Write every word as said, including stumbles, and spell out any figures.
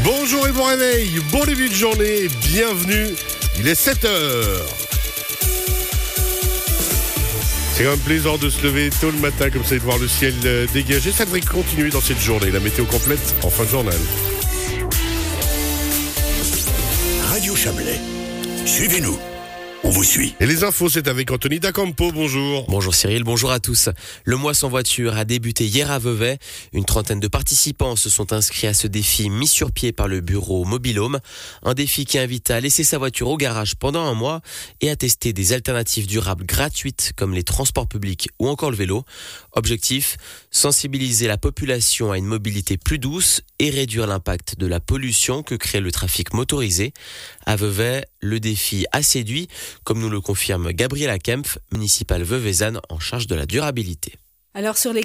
Bonjour et bon réveil, bon début de journée, bienvenue, il est sept heures. C'est quand même plaisant de se lever tôt le matin comme ça et de voir le ciel dégagé. Ça devrait continuer dans cette journée, la météo complète en fin de journal. Radio Chablais, suivez-nous. On vous suit. Et les infos, c'est avec Anthony D'Acampo, bonjour. Bonjour Cyril, bonjour à tous. Le mois sans voiture a débuté hier à Vevey. Une trentaine de participants se sont inscrits à ce défi mis sur pied par le bureau Mobilhome. Un défi qui invite à laisser sa voiture au garage pendant un mois et à tester des alternatives durables gratuites comme les transports publics ou encore le vélo. Objectif, sensibiliser la population à une mobilité plus douce et réduire l'impact de la pollution que crée le trafic motorisé. À Vevey, le défi a séduit, comme nous le confirme Gabriela Kempf, municipale veuvezanne en charge de la durabilité. Alors sur les